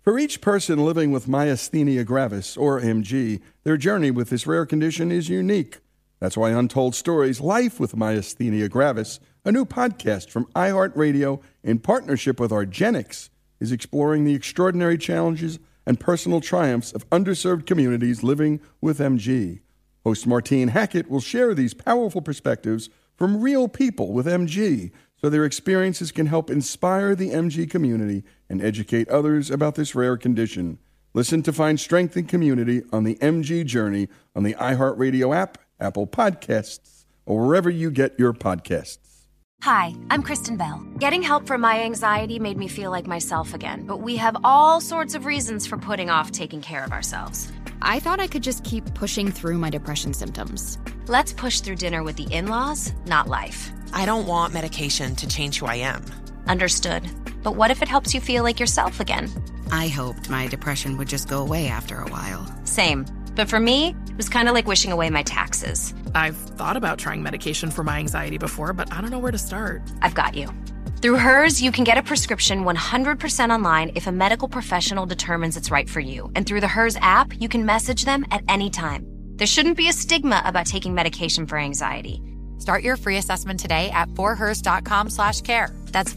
For each person living with myasthenia gravis, or MG, their journey with this rare condition is unique. That's why Untold Stories Life with Myasthenia Gravis, a new podcast from iHeartRadio in partnership with Argenix, is exploring the extraordinary challenges and personal triumphs of underserved communities living with MG. Host Martine Hackett will share these powerful perspectives from real people with MG, so their experiences can help inspire the MG community and educate others about this rare condition. Listen to find strength and community on the MG journey on the iHeartRadio app, Apple Podcasts, or wherever you get your podcasts. Hi, I'm Kristen Bell. Getting help for my anxiety made me feel like myself again, but we have all sorts of reasons for putting off taking care of ourselves. I thought I could just keep pushing through my depression symptoms. Let's push through dinner with the in-laws, not life. I don't want medication to change who I am. Understood. But what if it helps you feel like yourself again? I hoped my depression would just go away after a while. Same. But for me, it was kind of like wishing away my taxes. I've thought about trying medication for my anxiety before, but I don't know where to start. I've got you. Through Hers, you can get a prescription 100% online if a medical professional determines it's right for you. And through the Hers app, you can message them at any time. There shouldn't be a stigma about taking medication for anxiety. Start your free assessment today at forhers.com/care. That's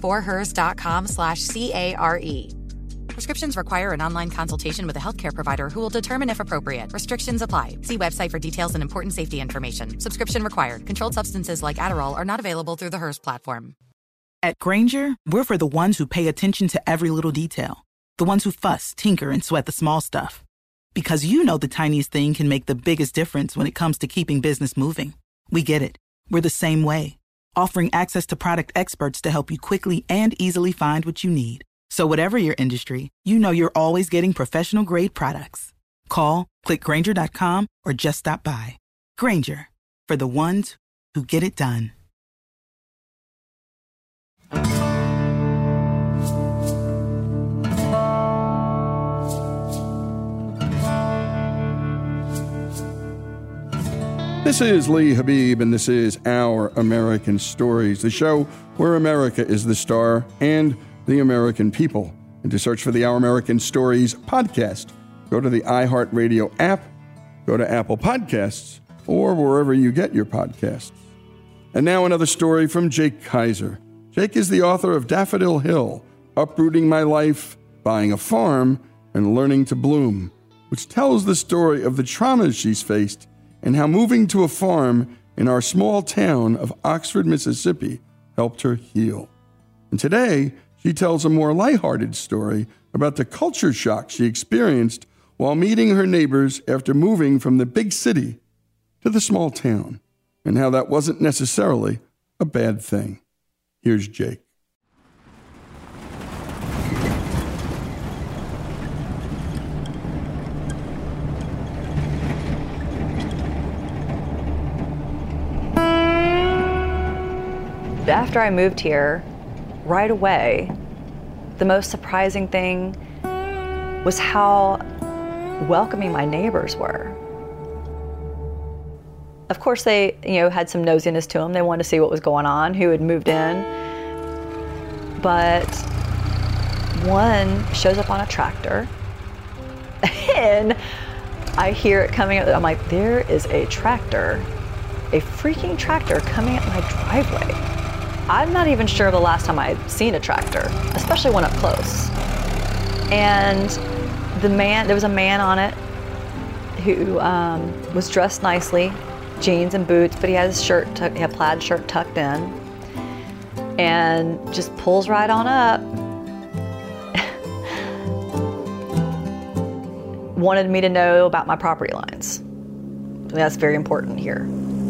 forhers.com/CARE. Prescriptions require an online consultation with a healthcare provider who will determine if appropriate. Restrictions apply. See website for details and important safety information. Subscription required. Controlled substances like Adderall are not available through the Hers platform. At Grainger, we're for the ones who pay attention to every little detail. The ones who fuss, tinker, and sweat the small stuff. Because you know the tiniest thing can make the biggest difference when it comes to keeping business moving. We get it. We're the same way. Offering access to product experts to help you quickly and easily find what you need. So whatever your industry, you know you're always getting professional-grade products. Call, click Grainger.com, or just stop by. Grainger, for the ones who get it done. This is Lee Habib, and this is Our American Stories, the show where America is the star and the American people. And to search for the Our American Stories podcast, go to the iHeartRadio app, go to Apple Podcasts, or wherever you get your podcasts. And now another story from Jake Kaiser. Jake is the author of Daffodil Hill, Uprooting My Life, Buying a Farm, and Learning to Bloom, which tells the story of the traumas she's faced and how moving to a farm in our small town of Oxford, Mississippi, helped her heal. And today, she tells a more lighthearted story about the culture shock she experienced while meeting her neighbors after moving from the big city to the small town, and how that wasn't necessarily a bad thing. Here's Jake. After I moved here, right away, the most surprising thing was how welcoming my neighbors were. Of course, they, had some nosiness to them. They wanted to see what was going on, who had moved in. But one shows up on a tractor, and I hear it coming up. I'm like, there is a tractor, a freaking tractor coming up my driveway. I'm not even sure the last time I'd seen a tractor, especially one up close. And there was a man on it who was dressed nicely, jeans and boots, but he had his he had plaid shirt tucked in, and just pulls right on up. Wanted me to know about my property lines. That's very important here.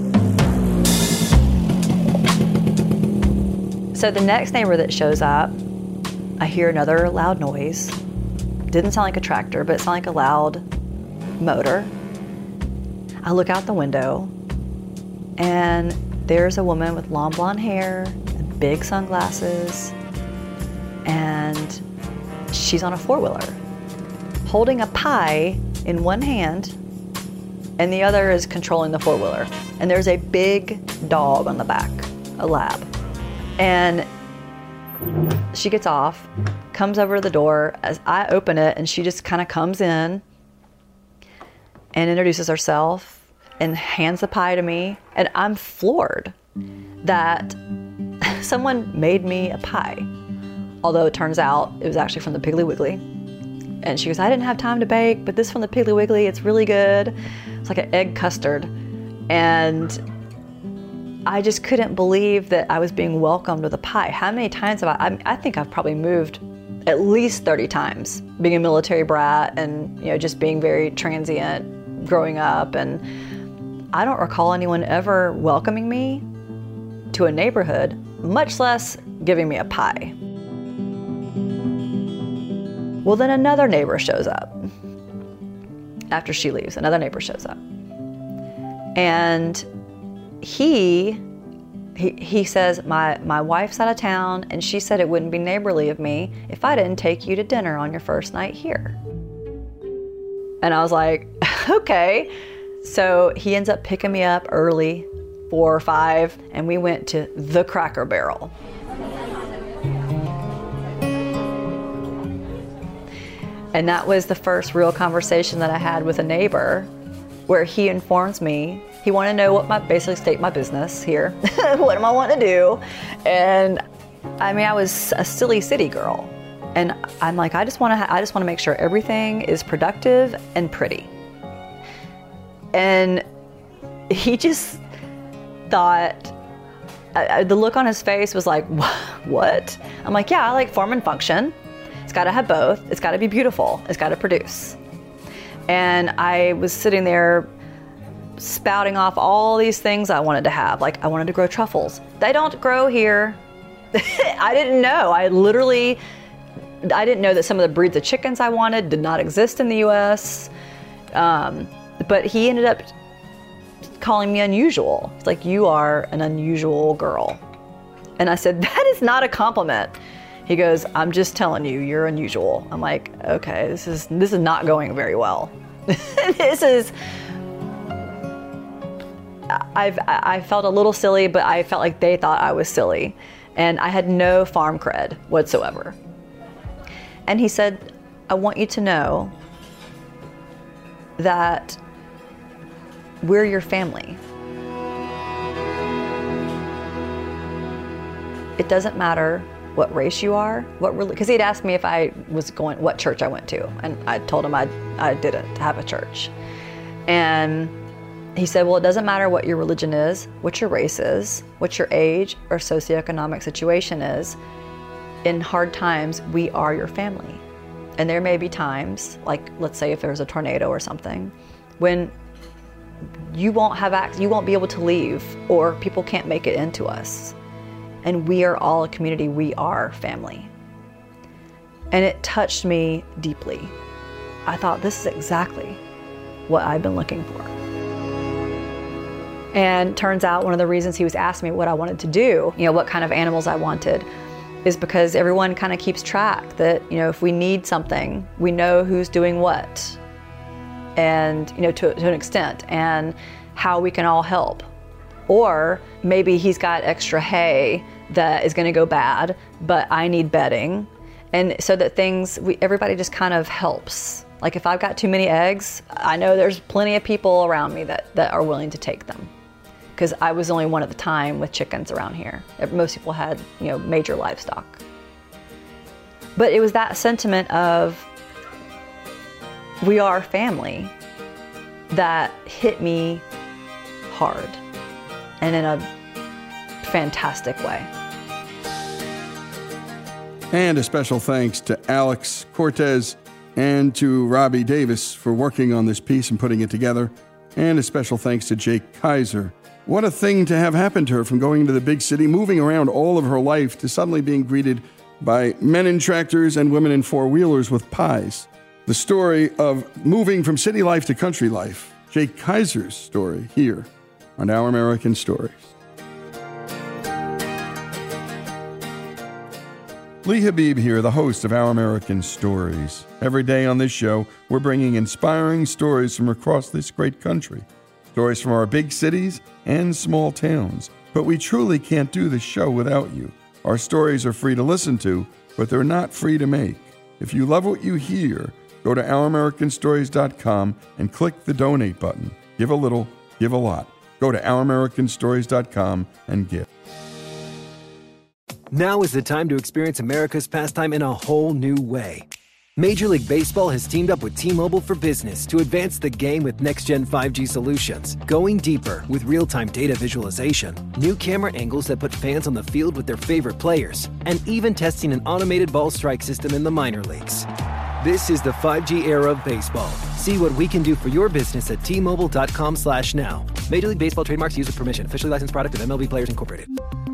So the next neighbor that shows up, I hear another loud noise. Didn't sound like a tractor, but it sounded like a loud motor. I look out the window, and there's a woman with long blonde hair and big sunglasses, and she's on a four-wheeler, holding a pie in one hand, and the other is controlling the four-wheeler. And there's a big dog on the back, a lab. And she gets off, comes over to the door as I open it, and she just kind of comes in and introduces herself and hands the pie to me. And I'm floored that someone made me a pie. Although it turns out it was actually from the Piggly Wiggly. And she goes, I didn't have time to bake, but this from the Piggly Wiggly, it's really good. It's like an egg custard. And I just couldn't believe that I was being welcomed with a pie. How many times have I think I've probably moved at least 30 times, being a military brat and, just being very transient growing up. And I don't recall anyone ever welcoming me to a neighborhood, much less giving me a pie. Well, then another neighbor shows up. After she leaves, another neighbor shows up. And he says, my wife's out of town, and she said it wouldn't be neighborly of me if I didn't take you to dinner on your first night here. And I was like, okay. So he ends up picking me up early, 4 or 5, and we went to the Cracker Barrel. And that was the first real conversation that I had with a neighbor, where he informs me he wanted to know basically state my business here. What am I wanting to do? And I was a silly city girl, and I'm like, I just want to make sure everything is productive and pretty. And he just thought, the look on his face was like, what? I'm like, yeah, I like form and function. It's got to have both. It's got to be beautiful. It's got to produce. And I was sitting there spouting off all these things I wanted to have. Like, I wanted to grow truffles. They don't grow here. I didn't know. I didn't know that some of the breeds of chickens I wanted did not exist in the U.S. But he ended up calling me unusual. It's like, you are an unusual girl. And I said, that is not a compliment. He goes, I'm just telling you, you're unusual. I'm like, okay, this is not going very well. I felt a little silly, but I felt like they thought I was silly. And I had no farm cred whatsoever. And he said, I want you to know that we're your family. It doesn't matter what race you are, because he'd asked me if I was what church I went to, and I told him I didn't have a church. And he said, well, it doesn't matter what your religion is, what your race is, what your age or socioeconomic situation is. In hard times, we are your family. And there may be times, like let's say if there's a tornado or something, when you won't be able to leave, or people can't make it into us. And we are all a community. We are family. And it touched me deeply. I thought, this is exactly what I've been looking for. And turns out one of the reasons he was asking me what I wanted to do, what kind of animals I wanted, is because everyone kind of keeps track that, if we need something, we know who's doing what, and, to an extent, and how we can all help. Or maybe he's got extra hay that is going to go bad, but I need bedding. And so that everybody just kind of helps. Like if I've got too many eggs, I know there's plenty of people around me that are willing to take them. Because I was only one at the time with chickens around here. Most people had, major livestock. But it was that sentiment of, we are family, that hit me hard. And in a fantastic way. And a special thanks to Alex Cortez and to Robbie Davis for working on this piece and putting it together. And a special thanks to Jake Kaiser. What a thing to have happened to her, from going to the big city, moving around all of her life, to suddenly being greeted by men in tractors and women in four-wheelers with pies. The story of moving from city life to country life. Jake Kaiser's story here on Our American Stories. Lee Habib here, the host of Our American Stories. Every day on this show, we're bringing inspiring stories from across this great country. Stories from our big cities and small towns. But we truly can't do this show without you. Our stories are free to listen to but they're not free to make. If you love what you hear, go to OurAmericanStories.com and click the donate button. Give a little, give a lot. Go to OurAmericanStories.com and give. Now is the time to experience America's pastime in a whole new way. Major League Baseball has teamed up with T-Mobile for Business to advance the game with next-gen 5G solutions, going deeper with real-time data visualization, new camera angles that put fans on the field with their favorite players, and even testing an automated ball strike system in the minor leagues. This is the 5G era of baseball. See what we can do for your business at T-Mobile.com/now. Major League Baseball trademarks used with permission. Officially licensed product of MLB Players Incorporated.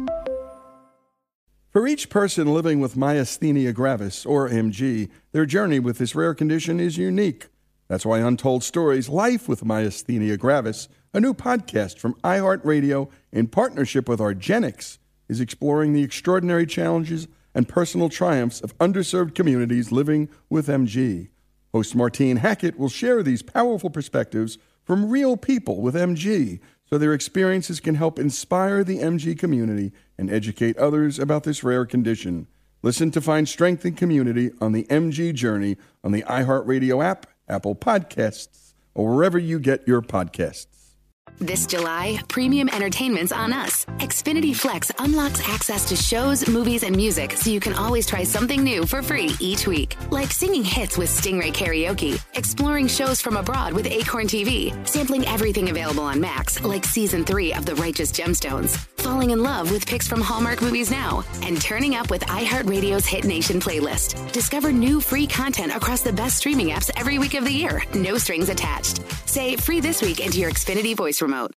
For each person living with myasthenia gravis, or MG, their journey with this rare condition is unique. That's why Untold Stories, Life with Myasthenia Gravis, a new podcast from iHeartRadio in partnership with argenx, is exploring the extraordinary challenges and personal triumphs of underserved communities living with MG. Host Martine Hackett will share these powerful perspectives from real people with MG, so their experiences can help inspire the MG community and educate others about this rare condition. Listen to find strength and community on the MG journey on the iHeartRadio app, Apple Podcasts, or wherever you get your podcasts. This July, premium entertainment's on us. Xfinity Flex unlocks access to shows, movies, and music so you can always try something new for free each week. Like singing hits with Stingray Karaoke, exploring shows from abroad with Acorn TV, sampling everything available on Max, like Season 3 of The Righteous Gemstones, falling in love with picks from Hallmark Movies Now, and turning up with iHeartRadio's Hit Nation playlist. Discover new free content across the best streaming apps every week of the year. No strings attached. Say free this week into your Xfinity voice remote.